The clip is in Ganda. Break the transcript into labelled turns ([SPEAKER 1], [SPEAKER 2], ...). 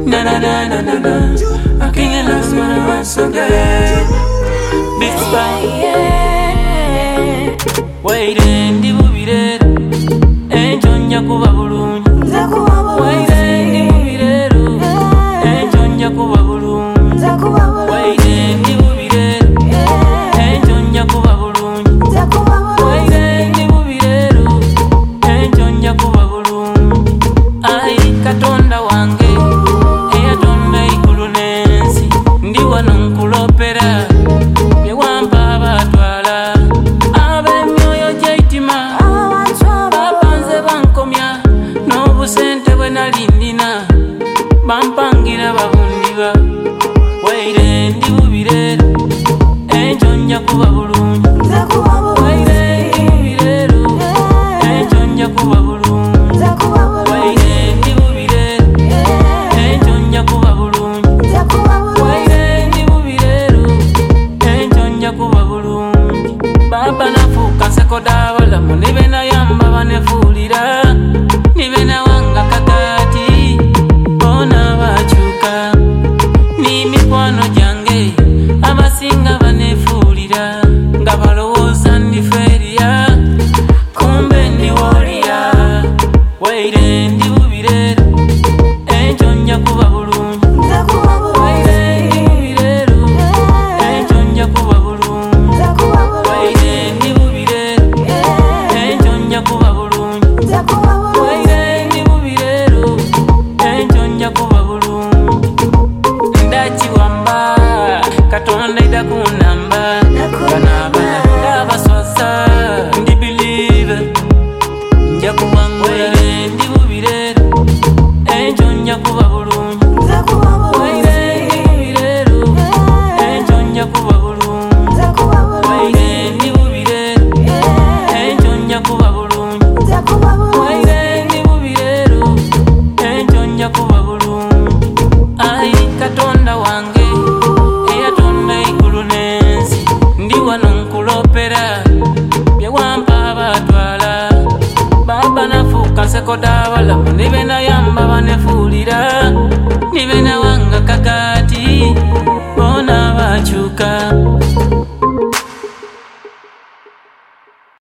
[SPEAKER 1] Na na na na na na. I can't get lost when I run so good. Big spot. Waiting, di bubirero. Enjonya kuba bulungi. Waiting, di bubirero. Enjonya kuba bulungi. Waiting, di bubirero. Enjonya kuba bulungi. Waiting, di bubirero. Enjonya kuba bulungi. Ai Katonda wange. Eyatonda igulu n'ensi. Ndi wano nkulopera. Byewampa abatwala. Ab'emyoyo gy'eitima. Bapanze bankomya. N'obusente bwe nali ndina. Bampangira babundiba. Waire ndi bubirero. Enjonya kuba bulungi. Waire ndi bubirero. Enjonya kuba bulungi. Waire ndi bubirero. Enjonya kuba bulungi. Waire ndi bubirero. Enjonya kuba bulungi. Baba nafuuka nseko d'abalamu nibe nayamba banefuulira. Nibe nawanga kakaati bona bakyuka. Ni mikwano gyange abasinga banefuulira. Nga balowooza ndi feeriya kumbe ndi wooliya. Waire ndi bubirero. Enjonya kuba bulungi. Waire ndi bubirero. Enjonya kuba bulungi. Waire ndi bubirero. Enjonya kuba bulungi. Waire ndi bubirero. Enjonya kuba bulungi. Ndakiwamba Katonda ida kunamba. Banabana ndabaswasa ndi believe. Nja kubangula. Waire ndi bubirero. Enjonya kuba bulungi. Waire ndi bubirero. Enjonya kuba bulungi. Waire ndi bubirero. Enjonya kuba bulungi. Waire ndi bubirero. Enjonya kuba bulungi. Ai Katonda wange eyatonda igulu n'ensi. Ndi wano nkulopera. Byewampa abatwala. Baba nafuuka nseko d'abalamu nibe nayo